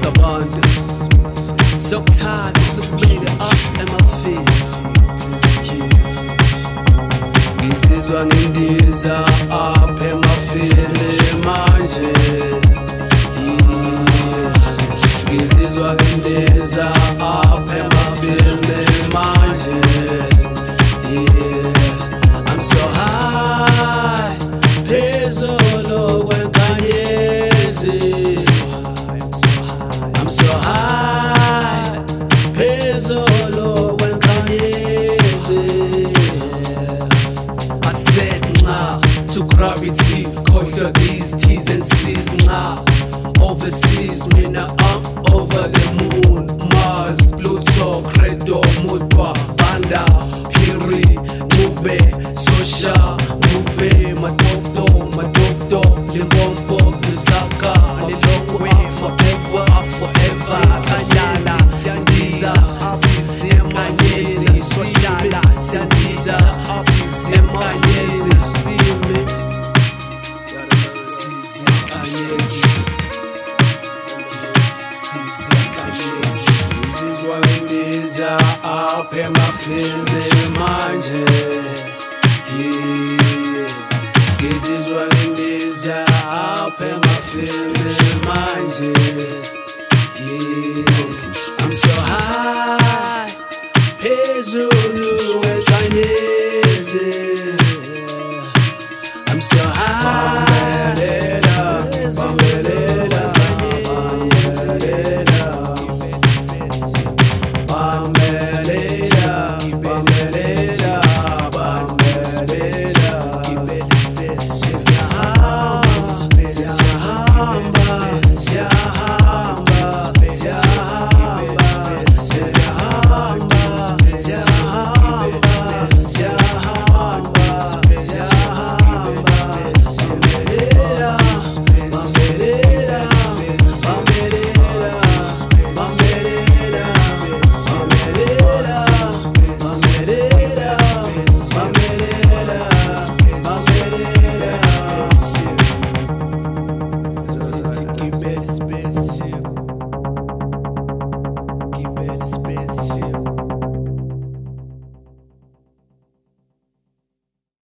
abantu sokuthatha sikubeke up ema-face. Ngisizwa ngindiza up ema-feeling manje. Ngizizwa ngindiza up ema-feeling manje. I'm so high, phezulu kwenkanyezi. I'm so high, phezulu kwenkanyezi. I said nxa to gravity, khohlwa these T's and C's nxa. Overseas, mina I'm over the moon, Mars, Pluto, Credo, Mutwa, Banda, Piri, Nube, Sosha, Move, Madokdo, Limbombo, Lusaka, Lilongwe, forever, Sanyala, Sandiza, Emanyezi, Soyala, Sandiza, Emanyezi, Ngizizwa ngindiza up ema-feeling manje.